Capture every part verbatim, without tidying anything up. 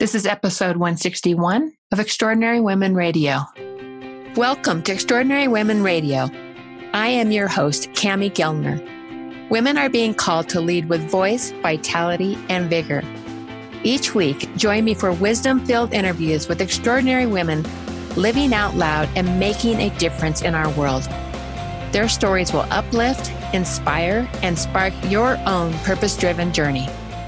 This is episode one sixty-one of Extraordinary Women Radio. Welcome to Extraordinary Women Radio. I am your host, Cami Gellner. Women are being called to lead with voice, vitality, and vigor. Each week, join me for wisdom-filled interviews with extraordinary women living out loud and making a difference in our world. Their stories will uplift, inspire, and spark your own purpose-driven journey.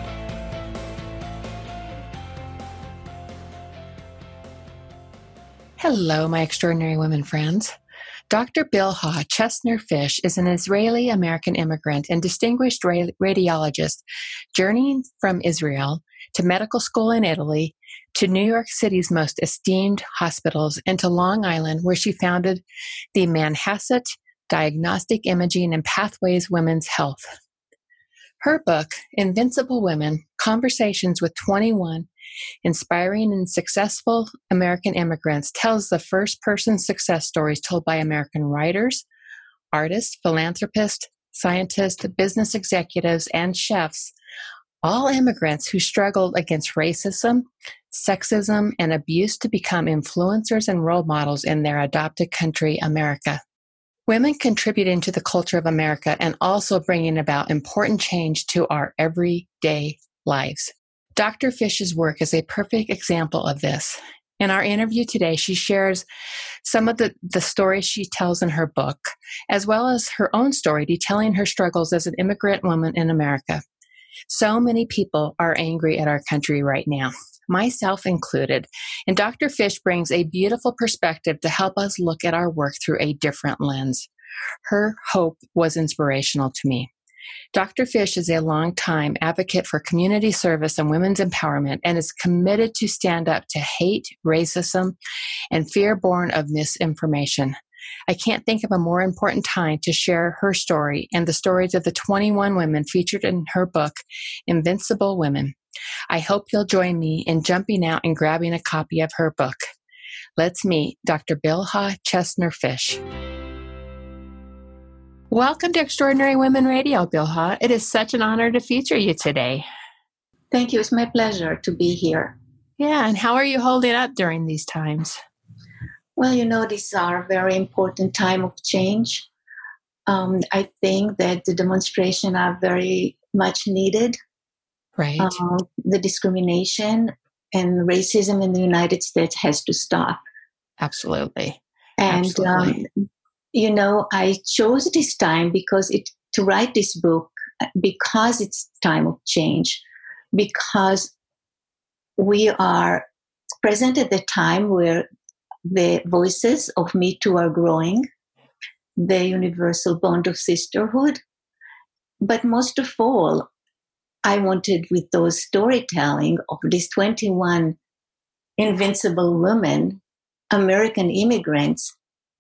Hello, my extraordinary women friends. Doctor Bilhah Chesner-Fish is an Israeli-American immigrant and distinguished ra- radiologist, journeying from Israel to medical school in Italy, to New York City's most esteemed hospitals, and to Long Island, where she founded the Manhasset Diagnostic Imaging and Pathways Women's Health. Her book, Invincible Women, Conversations with twenty-one Inspiring and Successful American Immigrants, tells the first-person success stories told by American writers, artists, philanthropists, scientists, business executives, and chefs, all immigrants who struggled against racism, sexism, and abuse to become influencers and role models in their adopted country, America. Women contributing to the culture of America and also bringing about important change to our everyday lives. Doctor Fish's work is a perfect example of this. In our interview today, she shares some of the, the stories she tells in her book, as well as her own story detailing her struggles as an immigrant woman in America. So many people are angry at our country right now, myself included, and Doctor Fish brings a beautiful perspective to help us look at our work through a different lens. Her hope was inspirational to me. Doctor Fish is a longtime advocate for community service and women's empowerment and is committed to stand up to hate, racism, and fear born of misinformation. I can't think of a more important time to share her story and the stories of the twenty-one women featured in her book, Invincible Women. I hope you'll join me in jumping out and grabbing a copy of her book. Let's meet Doctor Bilhah Chesner-Fish. Welcome to Extraordinary Women Radio, Bilhah. It is such an honor to feature you today. Thank you. It's my pleasure to be here. Yeah, and how are you holding up during these times? Well, you know, these are a very important time of change. Um, I think that the demonstrations are very much needed. Right. Uh, the discrimination and racism in the United States has to stop. Absolutely. And, Absolutely. Um, you know, I chose this time because it to write this book because it's time of change, because we are present at the time where the voices of Me Too are growing, the universal bond of sisterhood. But most of all, I wanted with those storytelling of these twenty-one invincible women, American immigrants,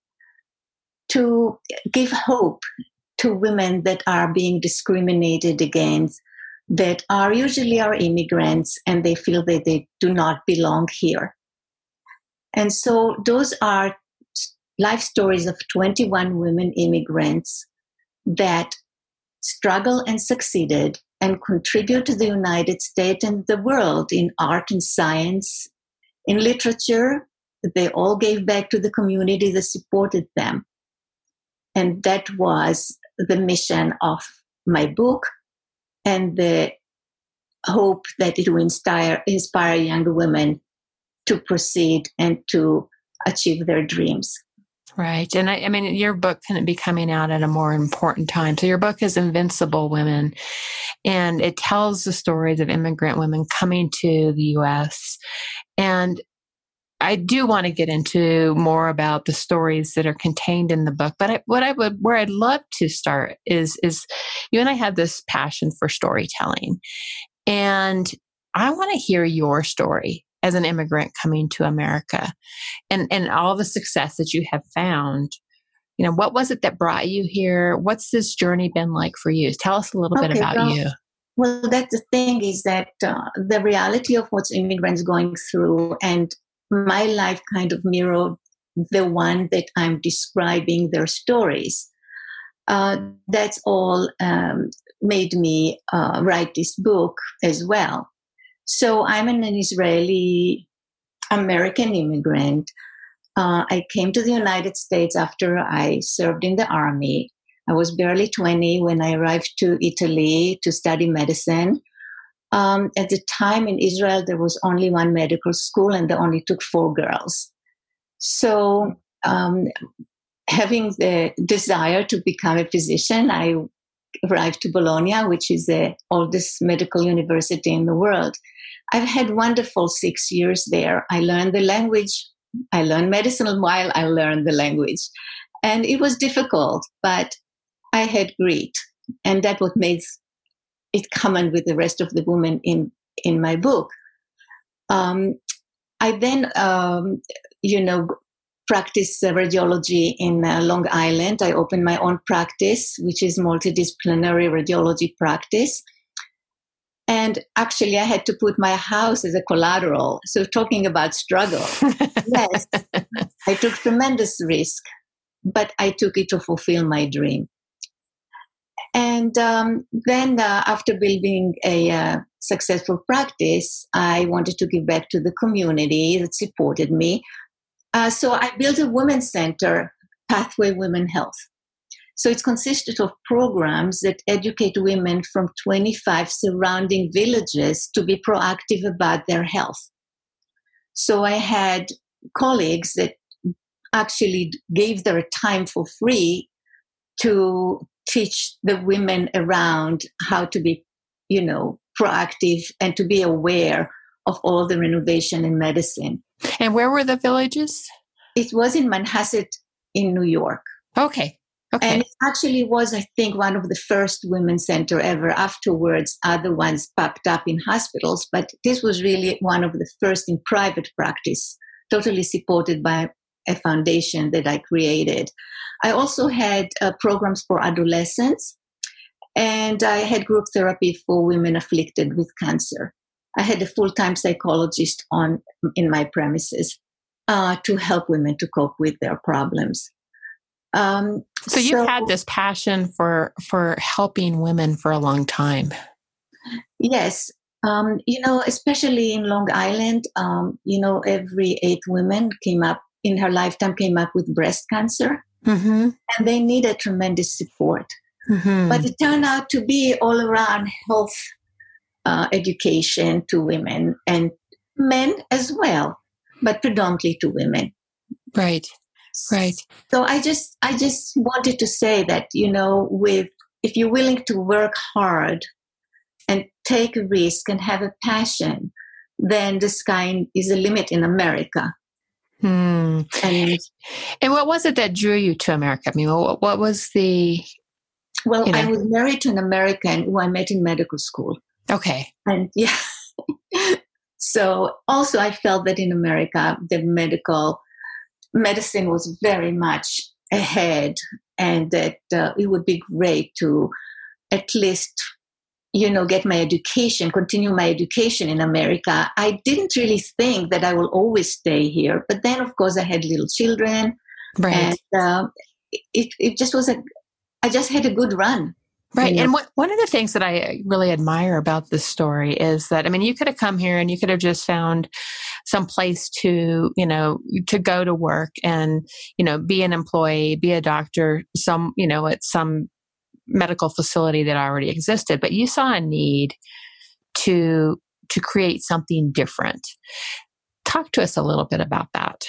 to give hope to women that are being discriminated against, that are usually are immigrants and they feel that they do not belong here. And so those are life stories of twenty-one women immigrants that struggle and succeeded and contribute to the United States and the world in art and science, in literature. They all gave back to the community that supported them. And that was the mission of my book and the hope that it will inspire, inspire young women to proceed and to achieve their dreams. Right. And I, I mean, your book couldn't be coming out at a more important time. So your book is Invincible Women, and it tells the stories of immigrant women coming to the U S. And I do want to get into more about the stories that are contained in the book, but I, what I would, where I'd love to start is, is you and I have this passion for storytelling, and I want to hear your story as an immigrant coming to America, and, and all the success that you have found. You know, what was it that brought you here? What's this journey been like for you? Tell us a little okay, bit about well, you. Well, that's the thing is that uh, the reality of what immigrants going through, and my life kind of mirrored the one that I'm describing, their stories. Uh, that's all um, made me uh, write this book as well. So I'm an Israeli American immigrant. Uh, I came to the United States after I served in the army. I was barely twenty when I arrived to Italy to study medicine. Um, at the time in Israel, there was only one medical school and they only took four girls. So um, having the desire to become a physician, I arrived to Bologna, which is the oldest medical university in the world. I've had wonderful six years there. I learned the language. I learned medicine while I learned the language. And it was difficult, but I had grit. And that's what made it common with the rest of the women in, in my book. Um, I then, um, you know, practiced radiology in uh, Long Island. I opened my own practice, which is multidisciplinary radiology practice. And actually, I had to put my house as a collateral. So talking about struggle, yes, I took tremendous risk, but I took it to fulfill my dream. And um, then uh, after building a uh, successful practice, I wanted to give back to the community that supported me. Uh, so I built a women's center, Pathway Women Health. So it's consisted of programs that educate women from twenty-five surrounding villages to be proactive about their health. So I had colleagues that actually gave their time for free to teach the women around how to be, you know, proactive and to be aware of all the renovation in medicine. And where were the villages? It was in Manhasset in New York. Okay. Okay. And it actually was, I think, one of the first women's center ever. Afterwards, other ones popped up in hospitals, but this was really one of the first in private practice, totally supported by a foundation that I created. I also had uh, programs for adolescents, and I had group therapy for women afflicted with cancer. I had a full-time psychologist on in my premises uh, to help women to cope with their problems. Um, so you've so, had this passion for for helping women for a long time. Yes. Um, you know, especially in Long Island, um, you know, every eighth woman came up in her lifetime came up with breast cancer. Mm-hmm. And they needed tremendous support. Mm-hmm. But it turned out to be all around health uh, education to women and men as well, but predominantly to women. Right. Right. So I just, I just wanted to say that, you know, with, if you're willing to work hard and take a risk and have a passion, then the sky is a limit in America. Hmm. And, and what was it that drew you to America? I mean, what, what was the... Well, you know? I was married to an American who I met in medical school. Okay. And yeah. So also I felt that in America, the medical medicine was very much ahead and that uh, it would be great to at least, you know, get my education, continue my education in America. I didn't really think that I will always stay here. But then, of course, I had little children. Right. And uh, it, it just was a, I just had a good run. Right. You know? And what, one of the things that I really admire about this story is that, I mean, you could have come here and you could have just found some place to, you know, to go to work and, you know, be an employee, be a doctor, some, you know, at some medical facility that already existed. But you saw a need to, to create something different. Talk to us a little bit about that.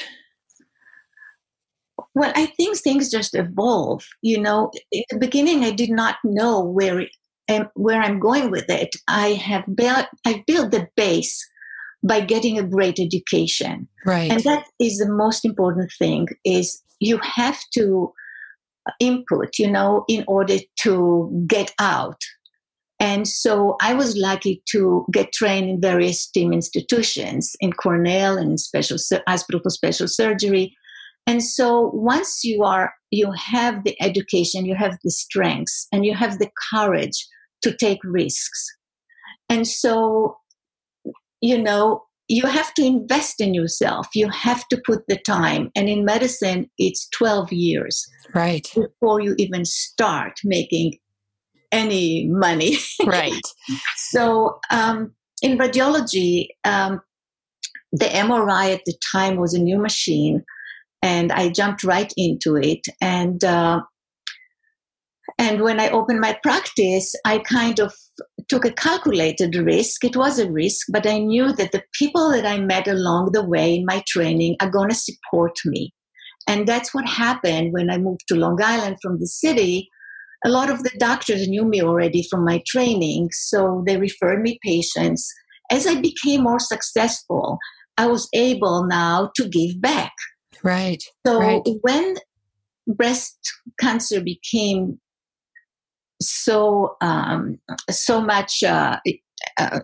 Well, I think things just evolve. You know, in the beginning, I did not know where it, um, where I'm going with it. I have built, I've built the base by getting a great education, right? And that is the most important thing. Is you have to input, you know, in order to get out. And so I was lucky to get trained in various STEAM institutions, in Cornell and in special hospital for special surgery. And so once you are, you have the education, you have the strengths, and you have the courage to take risks. And so, you know, you have to invest in yourself. You have to put the time. And in medicine, it's twelve years. Right. Before you even start making any money. Right. So, um, in radiology, um, the M R I at the time was a new machine, and I jumped right into it. And uh, and when I opened my practice, I kind of took a calculated risk. It was a risk, but I knew that the people that I met along the way in my training are going to support me. And that's what happened when I moved to Long Island from the city. A lot of the doctors knew me already from my training, so they referred me patients. As I became more successful, I was able now to give back. Right. So right. when breast cancer became so um, so much, uh, uh,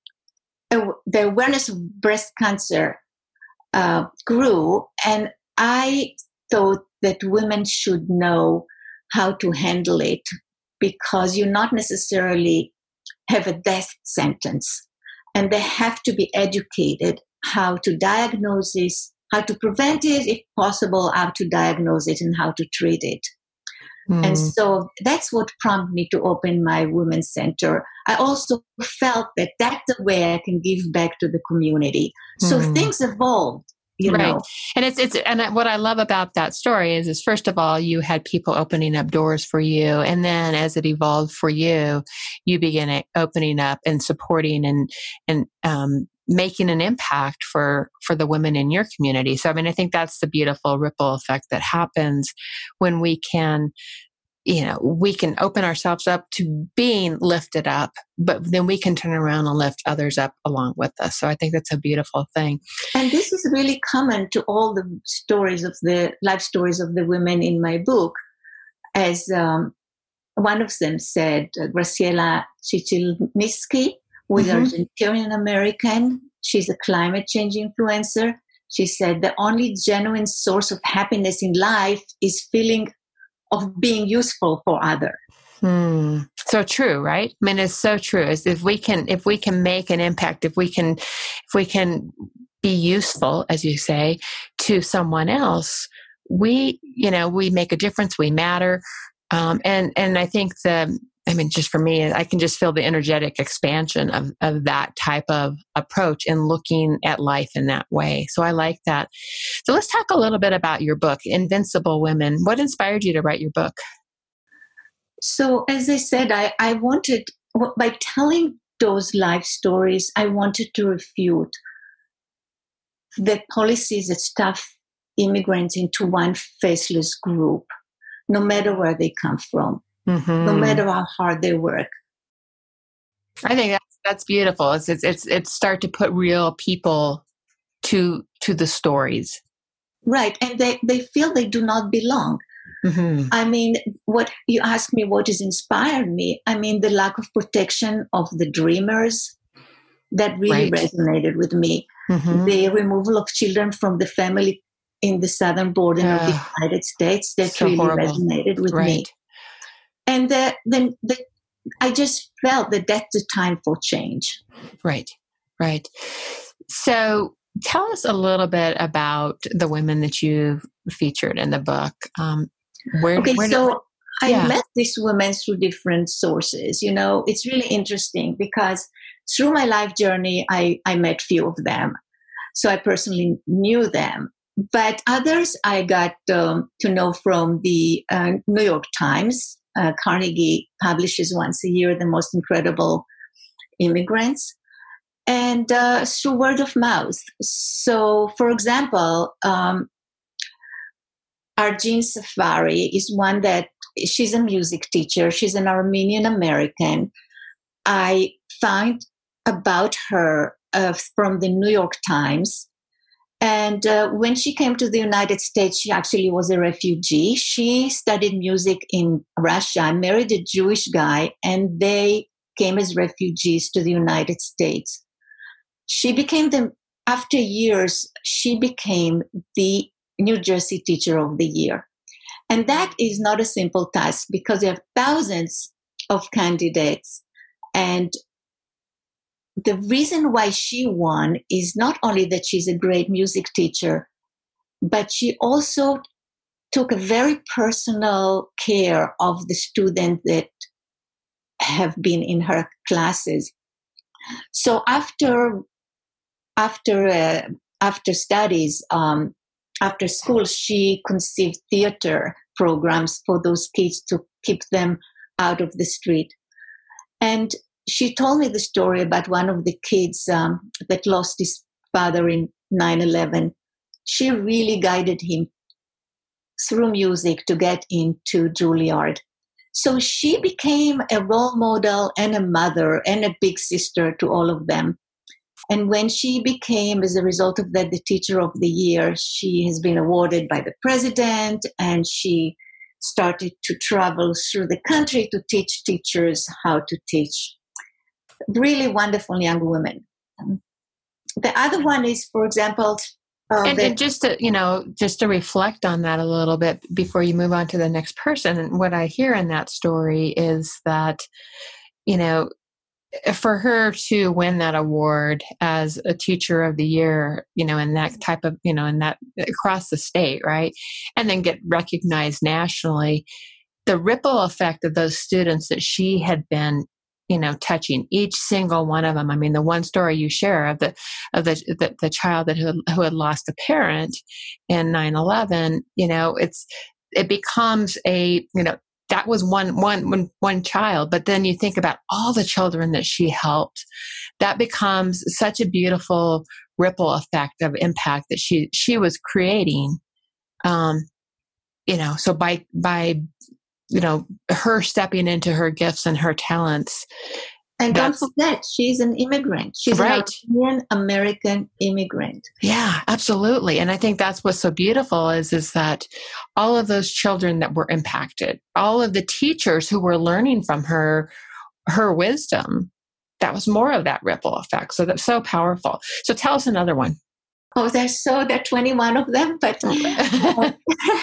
the awareness of breast cancer uh, grew, and I thought that women should know how to handle it, because you not necessarily have a death sentence, and they have to be educated how to diagnose this, how to prevent it if possible, how to diagnose it, and how to treat it. Mm. And so that's what prompted me to open my women's center. I also felt that that's the way I can give back to the community. So mm. things evolved. You right. know. And it's, it's, and what I love about that story is, is first of all, you had people opening up doors for you. And then as it evolved for you, you began opening up and supporting and, and, um, making an impact for, for the women in your community. So, I mean, I think that's the beautiful ripple effect that happens when we can, you know, we can open ourselves up to being lifted up, but then we can turn around and lift others up along with us. So I think that's a beautiful thing. And this is really common to all the stories of the life stories of the women in my book. As um, one of them said, uh, Graciela Chicilniski, who is mm-hmm. Argentinian American. She's a climate change influencer. She said, the only genuine source of happiness in life is feeling of being useful for others. Hmm. So true, right? I mean, it's so true. Is if we can, if we can make an impact, if we can, if we can be useful, as you say, to someone else, we, you know, we make a difference. We matter, um, and and I think the, I mean, just for me, I can just feel the energetic expansion of of that type of approach and looking at life in that way. So I like that. So let's talk a little bit about your book, Invincible Women. What inspired you to write your book? So, as I said, I, I wanted, by telling those life stories, I wanted to refute the policies that stuff immigrants into one faceless group, no matter where they come from, mm-hmm. no matter how hard they work. I think that's that's beautiful. It's it's it's, it's start to put real people to to the stories, right? And they they feel they do not belong. Mm-hmm. I mean, what you ask me, what has inspired me? I mean, the lack of protection of the dreamers, that really right. resonated with me. Mm-hmm. The removal of children from the family in the southern border uh, of the United States, that so really horrible. resonated with right. me. And the, the, the, I just felt that that's the time for change. Right, right. So tell us a little bit about the women that you've featured in the book. Um, Where, okay, where so did, yeah. I met these women through different sources. You know, it's really interesting because through my life journey, I, I met few of them. So I personally knew them. But others I got um, to know from the uh, New York Times. Uh, Carnegie publishes once a year the most incredible immigrants. And uh, through word of mouth. So, for example, um, Arjeen Safari is one that, she's a music teacher. She's an Armenian American. I found about her uh, from the New York Times. And uh, when she came to the United States, she actually was a refugee. She studied music in Russia, married a Jewish guy, and they came as refugees to the United States. She became the, after years, she became the New Jersey Teacher of the Year. And that is not a simple task because there are thousands of candidates. And the reason why she won is not only that she's a great music teacher, but she also took a very personal care of the students that have been in her classes. So after after uh, after studies, um, after school, she conceived theater programs for those kids to keep them out of the street. And she told me the story about one of the kids um, that lost his father in nine eleven. She really guided him through music to get into Juilliard. So she became a role model and a mother and a big sister to all of them. And when she became, as a result of that, the Teacher of the Year, she has been awarded by the president, and she started to travel through the country to teach teachers how to teach. Really wonderful young women. The other one is, for example, uh, and, the, and just to, you know, just to reflect on that a little bit before you move on to the next person. And what I hear in that story is that, you know, for her to win that award as a Teacher of the Year, you know, in that type of, you know, in that across the state, right, and then get recognized nationally, the ripple effect of those students that she had been, you know, touching, each single one of them. I mean, the one story you share of the of the the, the child that who, who had lost a parent in nine eleven, you know, it's it becomes a, you know, that was one, one, one, one child. But then you think about all the children that she helped. That becomes such a beautiful ripple effect of impact that she she was creating. Um, you know, so by by you know her stepping into her gifts and her talents. And don't forget, she's an immigrant. She's right. an Armenian American immigrant. Yeah, absolutely. And I think that's what's so beautiful is, is that all of those children that were impacted, all of the teachers who were learning from her, her wisdom, that was more of that ripple effect. So that's so powerful. So tell us another one. Oh, there's so there are twenty-one of them, but uh,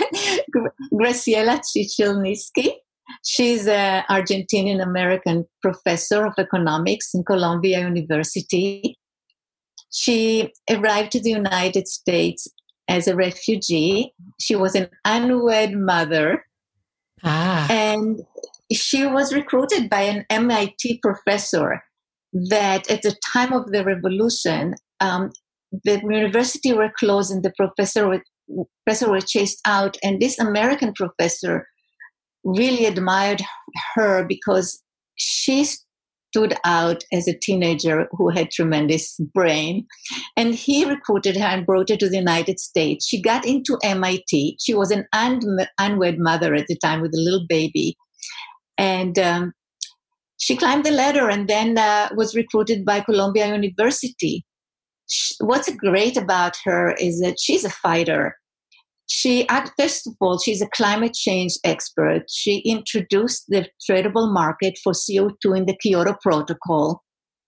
Graciela Chichelnitsky. She's an Argentinian American professor of economics in Columbia University. She arrived to the United States as a refugee. She was an unwed mother. Ah. And she was recruited by an M I T professor that at the time of the revolution, um, the university were closed and the professor were, professor were chased out. And this American professor really admired her because she stood out as a teenager who had tremendous brain. And he recruited her and brought her to the United States. She got into M I T. She was an un- unwed mother at the time with a little baby. And um, she climbed the ladder and then uh, was recruited by Columbia University. She, what's great about her is that she's a fighter. She, first of all, she's a climate change expert. She introduced the tradable market for C O two in the Kyoto Protocol.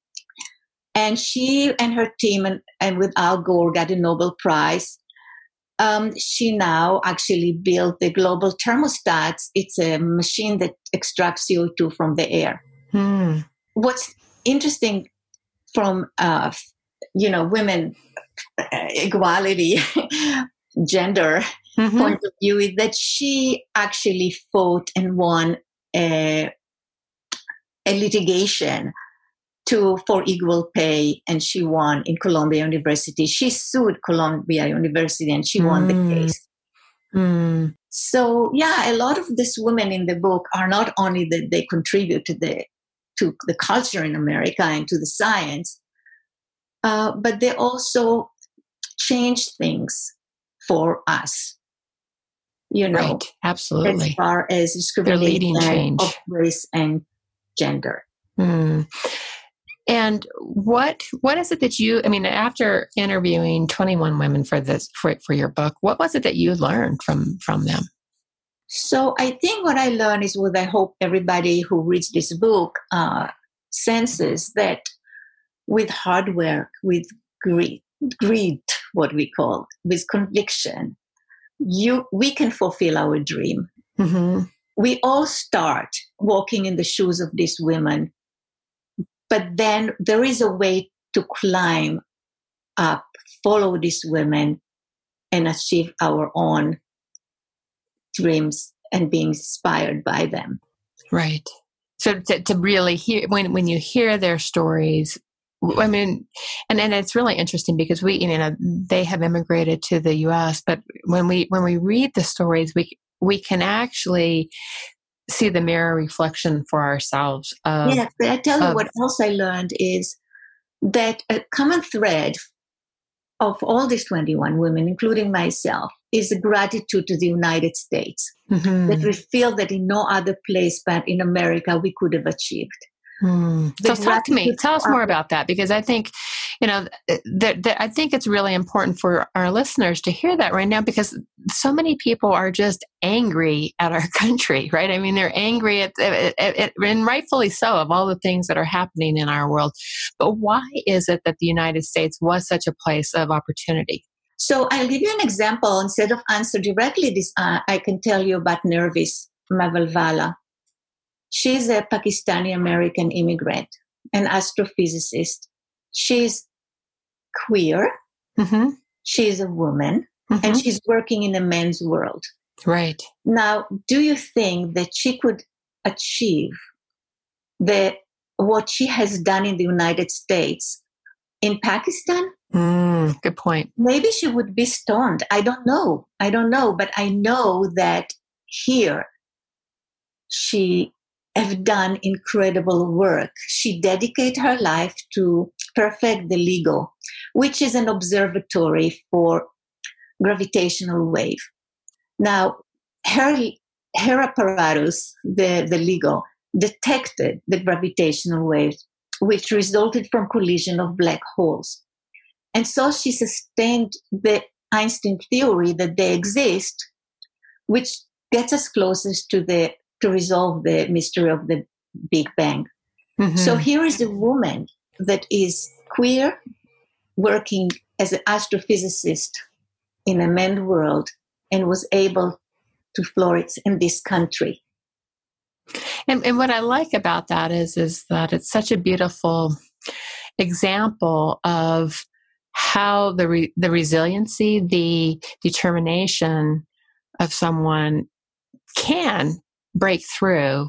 And she and her team, and, and with Al Gore, got a Nobel Prize. Um, she now actually built the global thermostats. It's a machine that extracts C O two from the air. Hmm. What's interesting from, uh, you know, women equality, gender mm-hmm. point of view is that she actually fought and won a, a litigation to for equal pay, and she won in Columbia University. She sued Columbia University and she mm. won the case. Mm. So yeah, a lot of these women in the book are not only that they contribute to the to the culture in America and to the science, uh, but they also change things for us, you know, right. Absolutely. As far as discrimination of race and gender. Mm. And what what is it that you? I mean, after interviewing twenty-one women for this for for your book, what was it that you learned from from them? So I think what I learned is what I hope everybody who reads this book uh, senses, that with hard work, with greed, greed, what we call, with conviction, you we can fulfill our dream. Mm-hmm. We all start walking in the shoes of these women, but then there is a way to climb up, follow these women, and achieve our own dreams and being inspired by them. Right. So to, to really hear, when, when you hear their stories, I mean, and, and it's really interesting because we, you know, they have immigrated to the U S, but when we, when we read the stories, we, we can actually see the mirror reflection for ourselves. Of, yeah, but I tell you of, what else I learned is that a common thread of all these twenty-one women, including myself, is the gratitude to the United States, mm-hmm. that we feel that in no other place but in America we could have achieved. Hmm. So talk to me. Tell us more about that, because I think, you know, that, that I think it's really important for our listeners to hear that right now, because so many people are just angry at our country, right? I mean, they're angry at, at, at, and rightfully so, of all the things that are happening in our world. But why is it that the United States was such a place of opportunity? So I'll give you an example. Instead of answer directly this, uh, I can tell you about Nervis Mavalvala. She's a Pakistani-American immigrant, an astrophysicist. She's queer. Mm-hmm. She's a woman, mm-hmm. and she's working in a men's world. Right. Now, do you think that she could achieve the what she has done in the United States in Pakistan? Mm, good point. Maybe she would be stoned. I don't know. I don't know. But I know that here she have done incredible work. She dedicated her life to perfect the LIGO, which is an observatory for gravitational wave. Now, her, her apparatus, the, the LIGO, detected the gravitational waves, which resulted from collision of black holes. And so she sustained the Einstein theory that they exist, which gets us closest to the to resolve the mystery of the Big Bang. Mm-hmm. So here is a woman that is queer, working as an astrophysicist in a men's world, and was able to flourish in this country. And, and what I like about that is, is that it's such a beautiful example of how the re, the resiliency, the determination of someone can break through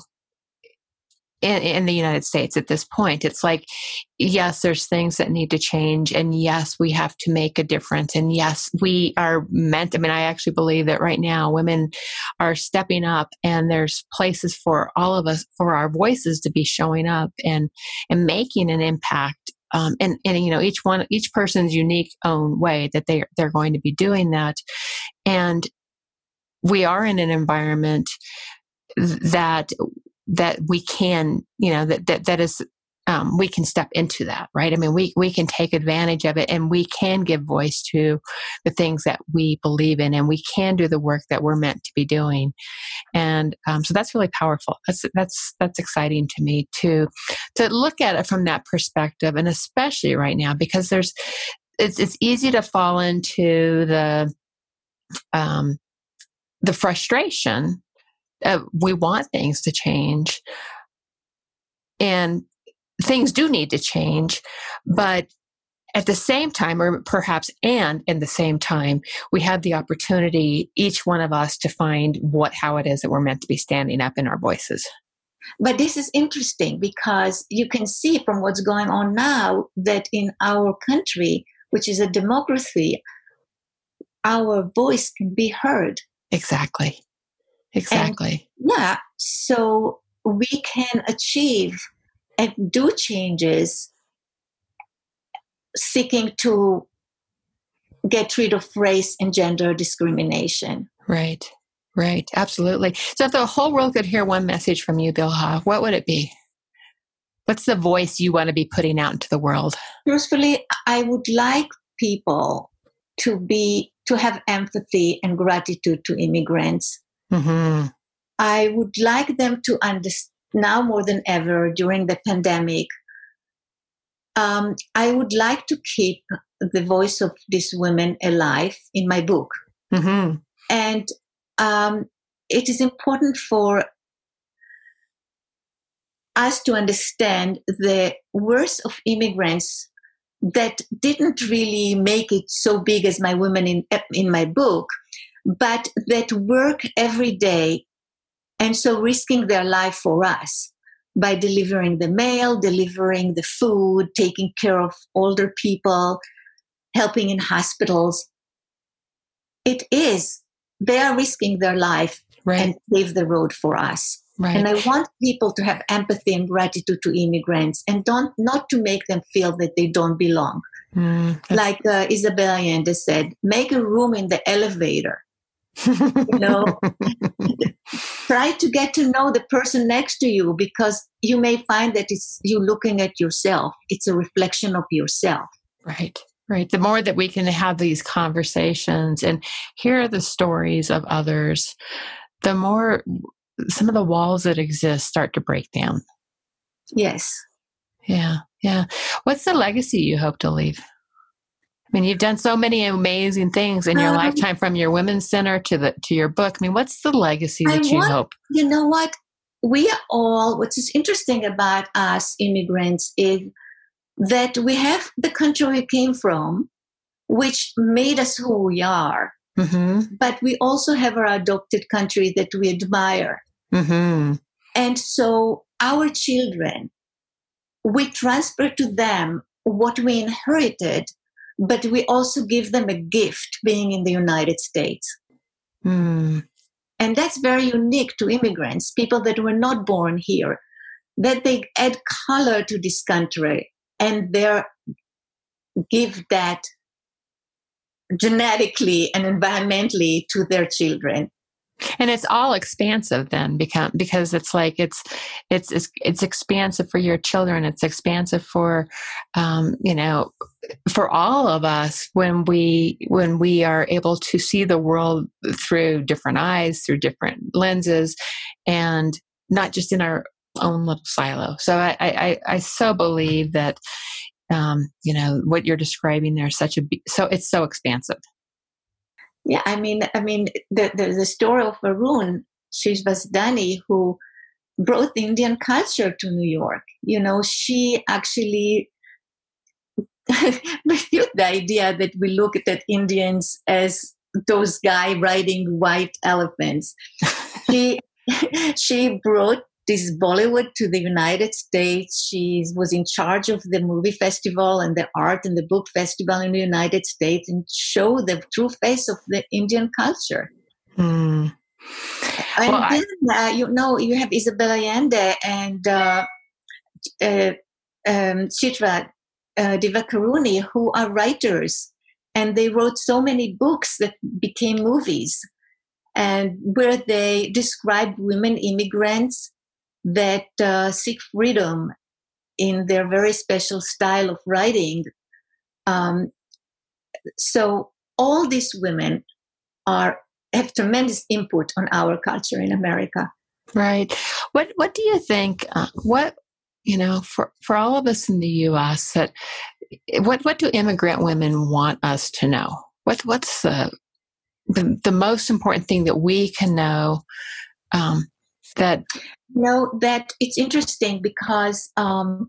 in, in the United States at this point. It's like, yes, there's things that need to change. And yes, we have to make a difference. And yes, we are meant, I mean, I actually believe that right now women are stepping up, and there's places for all of us, for our voices to be showing up and, and making an impact. Um, and, and, you know, each one, each person's unique own way that they, they're going to be doing that. And we are in an environment that that we can, you know, that that that is, um, we can step into that, right? I mean, we we can take advantage of it, and we can give voice to the things that we believe in, and we can do the work that we're meant to be doing. And um, so that's really powerful. That's that's that's exciting to me to to look at it from that perspective, and especially right now, because there's it's it's easy to fall into the um, the frustration. Uh, we want things to change, and things do need to change, but at the same time, or perhaps and in the same time, we have the opportunity, each one of us, to find what how it is that we're meant to be standing up in our voices. But this is interesting, because you can see from what's going on now that in our country, which is a democracy, our voice can be heard. Exactly. Exactly. And, yeah. So we can achieve and do changes seeking to get rid of race and gender discrimination. Right. Right. Absolutely. So if the whole world could hear one message from you, Bilha, what would it be? What's the voice you want to be putting out into the world? Truthfully, I would like people to be, to have empathy and gratitude to immigrants. Mm-hmm. I would like them to understand now more than ever during the pandemic. Um, I would like to keep the voice of these women alive in my book. Mm-hmm. And um, it is important for us to understand the worst of immigrants that didn't really make it so big as my women in, in my book, but that work every day, and so risking their life for us. by delivering the mail, delivering the food, taking care of older people, helping in hospitals. It is, they are risking their life right. and pave the road for us. Right. And I want people to have empathy and gratitude to immigrants and don't not to make them feel that they don't belong. Mm, like uh, Isabel Allende said, make a room in the elevator. You know, try to get to know the person next to you, because you may find that it's you looking at yourself. It's a reflection of yourself. Right. Right. The more that we can have these conversations and hear the stories of others, the more some of the walls that exist start to break down. Yes. Yeah. Yeah. What's the legacy you hope to leave? I mean, you've done so many amazing things in your um, lifetime, from your women's center to the to your book. I mean, what's the legacy that I you want, hope? You know what? We are all, what is interesting about us immigrants is that we have the country we came from, which made us who we are. Mm-hmm. But we also have our adopted country that we admire. Mm-hmm. And so our children, we transfer to them what we inherited, but we also give them a gift being in the United States. Mm. And that's very unique to immigrants, people that were not born here, that they add color to this country and they give that genetically and environmentally to their children. And it's all expansive then, become because it's like it's it's it's, it's expansive for your children. It's expansive for um, you know for all of us when we when we are able to see the world through different eyes, through different lenses, and not just in our own little silo. So I I, I so believe that um, you know what you're describing there is such a so it's so expansive. Yeah, I mean, I mean, the, the, the story of Arun Srivastani, who brought Indian culture to New York. You know, she actually refused the idea that we look at Indians as those guys riding white elephants. She she brought this Bollywood to the United States. She was in charge of the movie festival and the art and the book festival in the United States and showed the true face of the Indian culture. Mm. And well, then, I... uh, you know, you have Isabel Allende and uh, uh, um, Chitra uh, Divakaruni, who are writers, and they wrote so many books that became movies, and where they described women immigrants that uh, seek freedom in their very special style of writing. Um, so all these women are have tremendous input on our culture in America. Right. What What do you think? Uh, what you know for for all of us in the U S that what what do immigrant women want us to know? What What's the the, the most important thing that we can know? Um, that know that it's interesting because um,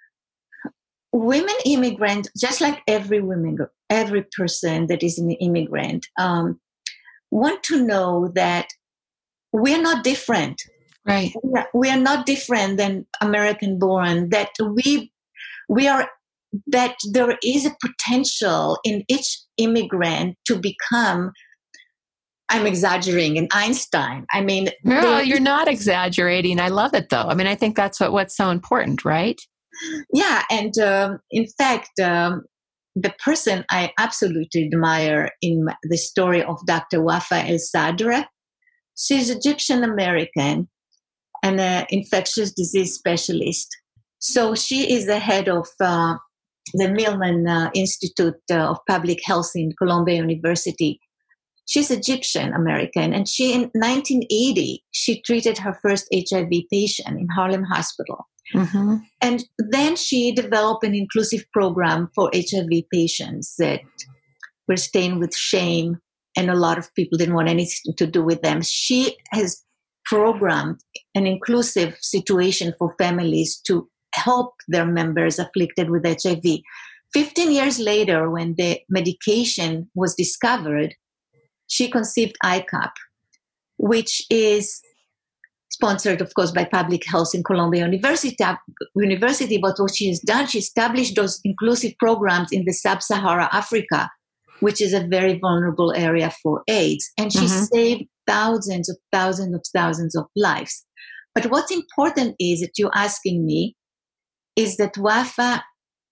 women immigrant, just like every woman, every person that is an immigrant, um, want to know that we're not different. Right. We are, we are not different than American born. That we we are that there is a potential in each immigrant to become. I'm exaggerating, and Einstein. I mean, no, you're not exaggerating. I love it, though. I mean, I think that's what, what's so important, right? Yeah, and um, in fact, um, the person I absolutely admire in the story of Doctor Wafa El-Sadra, she's Egyptian American and an infectious disease specialist. So she is the head of uh, the Millman uh, Institute uh, of Public Health in Columbia University. She's Egyptian American, and she in nineteen eighty she treated her first H I V patient in Harlem Hospital, mm-hmm. and then she developed an inclusive program for H I V patients that were staying with shame, and a lot of people didn't want anything to do with them. She has programmed an inclusive situation for families to help their members afflicted with H I V. Fifteen years later, when the medication was discovered, she conceived I C A P, which is sponsored, of course, by Public Health in Columbia University. University. But what she has done, she established those inclusive programs in the Sub-Saharan Africa, which is a very vulnerable area for AIDS. And she mm-hmm. saved thousands of thousands of thousands of lives. But what's important is that you're asking me is that Wafa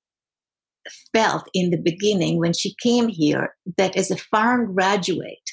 felt in the beginning when she came here that as a foreign graduate,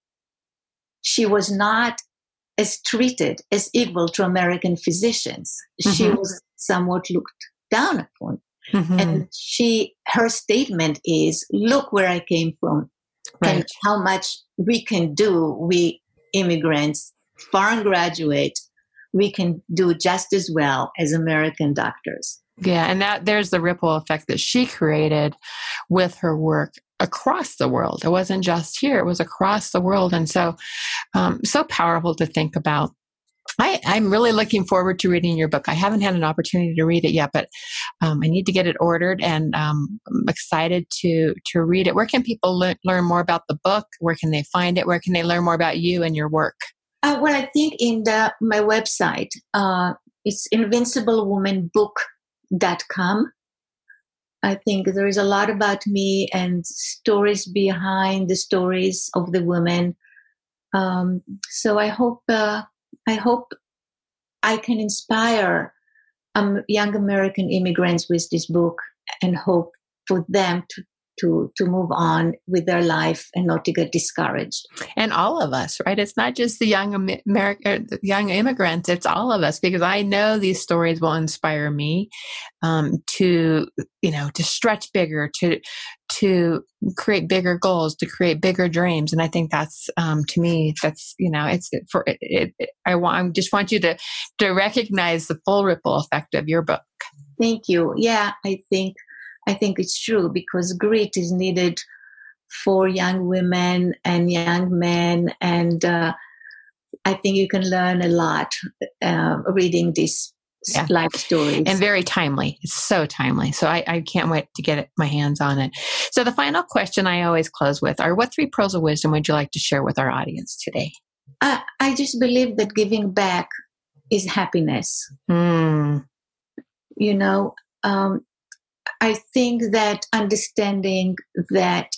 she was not as treated as equal to American physicians. Mm-hmm. She was somewhat looked down upon. Mm-hmm. And she, her statement is, look where I came from right. and how much we can do, we immigrants, foreign graduates, we can do just as well as American doctors. Yeah, and that there's the ripple effect that she created with her work across the world. It wasn't just here, it was across the world. And so, um, so powerful to think about. I, I'm really looking forward to reading your book. I haven't had an opportunity to read it yet, but um, I need to get it ordered, and um, I'm excited to to read it. Where can people le- learn more about the book? Where can they find it? Where can they learn more about you and your work? Uh, well, I think in the, my website, uh, it's invincible woman book dot com. I think there is a lot about me and stories behind the stories of the women. Um, so I hope uh, I hope I can inspire um, young American immigrants with this book, and hope for them to to to move on with their life and not to get discouraged. And all of us, right? It's not just the young American, the young immigrants. It's all of us, because I know these stories will inspire me um, to, you know, to stretch bigger, to to create bigger goals, to create bigger dreams. And I think that's, um, to me, that's, you know, it's for it. it, it I want, I just want you to to recognize the full ripple effect of your book. Thank you. Yeah, I think. I think it's true, because grit is needed for young women and young men. And uh, I think you can learn a lot uh, reading these yeah. life stories. And very timely. It's so timely. So I, I can't wait to get it, my hands on it. So the final question I always close with are, what three pearls of wisdom would you like to share with our audience today? I, I just believe that giving back is happiness. Mm. You know, um, I think that understanding that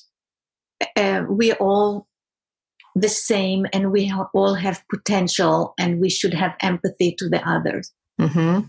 uh, we're all the same, and we ha- all have potential, and we should have empathy to the others. Mm-hmm.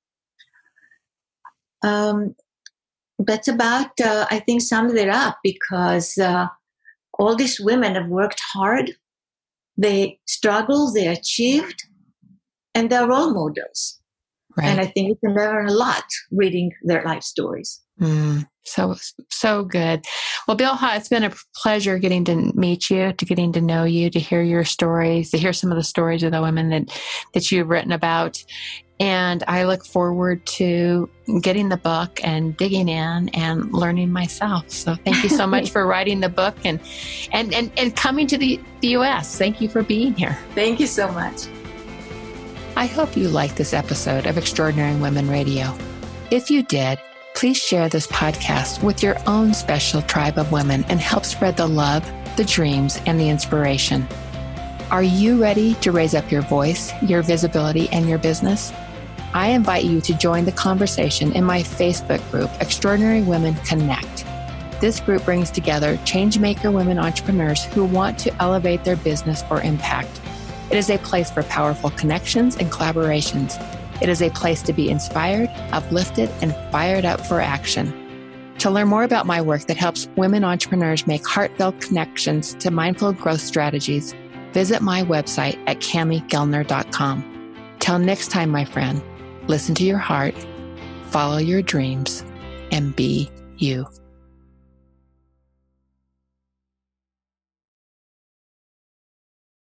Um, that's about, uh, I think, sums it up, because uh, all these women have worked hard. They struggled, they achieved, and they're role models. Right. And I think you can learn a lot reading their life stories. Mm, so, so good. Well, Bilha, it's been a pleasure getting to meet you, to getting to know you, to hear your stories, to hear some of the stories of the women that, that you've written about. And I look forward to getting the book and digging in and learning myself. So thank you so much for writing the book and, and, and, and coming to the, the U S. Thank you for being here. Thank you so much. I hope you liked this episode of Extraordinary Women Radio. If you did, please share this podcast with your own special tribe of women and help spread the love, the dreams, and the inspiration. Are you ready to raise up your voice, your visibility, and your business? I invite you to join the conversation in my Facebook group, Extraordinary Women Connect. This group brings together changemaker women entrepreneurs who want to elevate their business for impact. It is a place for powerful connections and collaborations. It is a place to be inspired, uplifted, and fired up for action. To learn more about my work that helps women entrepreneurs make heartfelt connections to mindful growth strategies, visit my website at cami gellner dot com. Till next time, my friend, listen to your heart, follow your dreams, and be you.